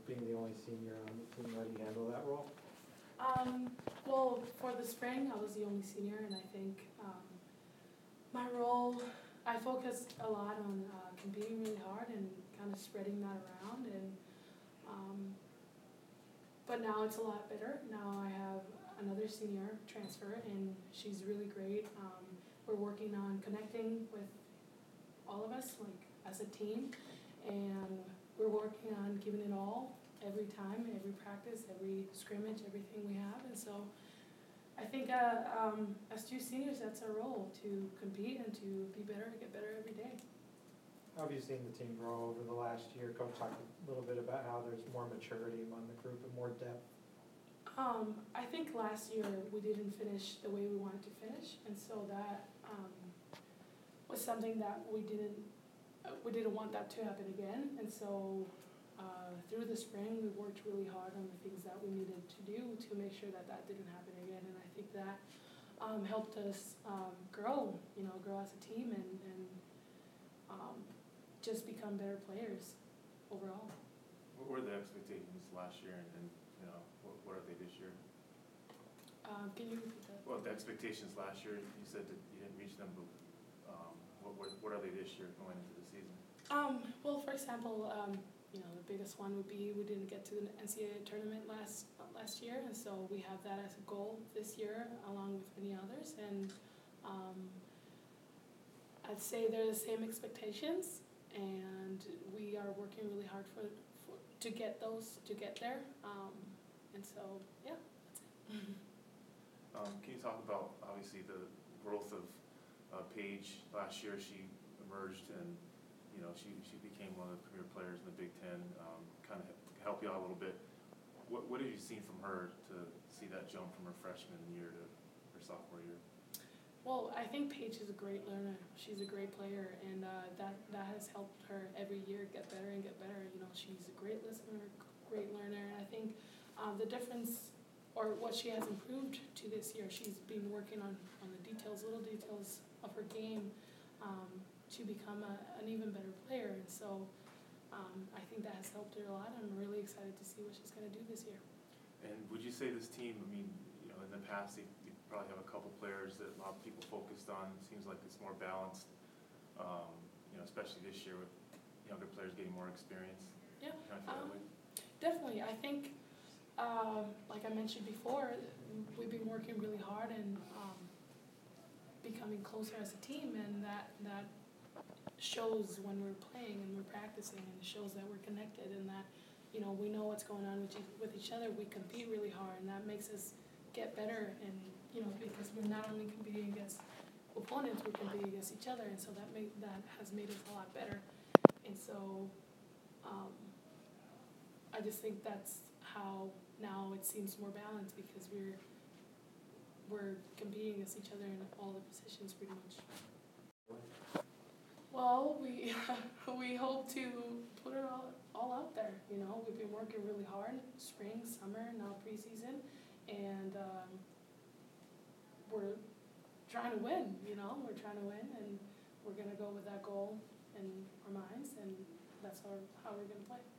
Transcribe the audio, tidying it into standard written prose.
being the only senior on the team, how do you handle that role? Well, for the spring, I was the only senior, and I think my role, I focused a lot on competing really hard and kind of spreading that around. And but now it's a lot better. Now I have another senior transfer, and she's really great. We're working on connecting with all of us, like as a team, and we're working on giving it all every time, every practice, every scrimmage, everything we have. And so I think as two seniors, that's our role, to compete and to be better, get better every day. How have you seen the team grow over the last year? Coach talked a little bit about how there's more maturity among the group and more depth. I think last year we didn't finish the way we wanted to finish, and so that was something that we didn't want that to happen again. And so through the spring, we worked really hard on the things that we needed to do to make sure that that didn't happen again. And I think that helped us grow as a team and just become better players overall. What were the expectations last year, and what are they this year? Can you repeat that? Well, the expectations last year, you said that you didn't reach them, but what are they this year going into the season? Well, for example, the biggest one would be we didn't get to the NCAA tournament last year, and so we have that as a goal this year, along with many others. And I'd say they're the same expectations, and we are working really hard to get there. And so, yeah, that's it. Can you talk about, obviously, the growth of Paige? Last year she emerged and she became one of the premier players in the Big Ten, kind of help you out a little bit. What have you seen from her to see that jump from her freshman year to her sophomore year? Well, I think Paige is a great learner. She's a great player, and that has helped her every year get better and get better. She's a great listener, great learner, and I think the difference, or what she has improved to this year, she's been working on the little details of her game to become an even better player. And so I think that has helped her a lot. I'm really excited to see what she's going to do this year. And would you say this team, in the past you probably have a couple players that a lot of people focused on. It seems like it's more balanced, especially this year with younger players getting more experience. Yeah, Kind of feel that way? Definitely. I think, like I mentioned before, we've been working really hard and becoming closer as a team, and that shows when we're playing and we're practicing, and it shows that we're connected and that we know what's going on with each other. We compete really hard, and that makes us get better. And because we're not only competing against opponents, we're competing against each other, and so that has made us a lot better. And so I just think that's how now it seems more balanced, because we're competing against each other in all the positions pretty much. Well, we hope to put it all out there. We've been working really hard, spring, summer, now preseason, and we're trying to win. We're trying to win, and we're gonna go with that goal in our minds, and that's how we're gonna play.